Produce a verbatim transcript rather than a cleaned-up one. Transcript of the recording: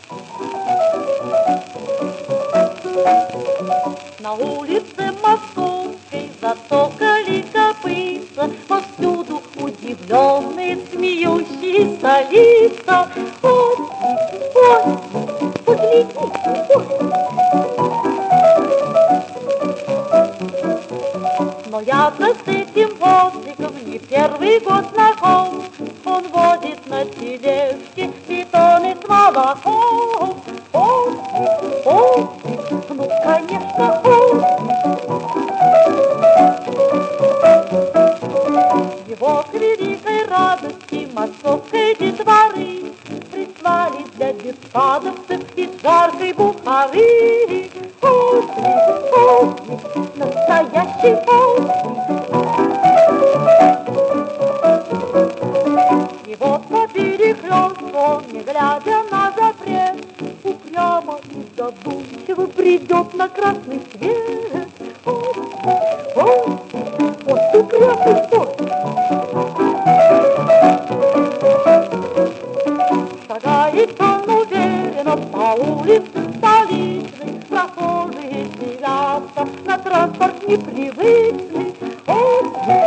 На улице Московской зацокали копытца, повсюду удивленные, смеющиеся лица. Ой, ой, поглядите, ой. Но я-то с этим возчиком не первый год знаком. Он водит на тележке бетоны с молоком. Ой, ой, ну, конечно, ой. Его к великой радости московской детворы прислали для детсадовцев из жаркой Бухары. Ой, ой, настоящий ой. И вот по перекрестку он, не глядя на запрет, упрямо и задумчиво придет на красный свет. Ой, ой, вот упрямый ой. Шагает он уверенно по улице столичной, прохожие смеются, на транспорт непривычный. Ой,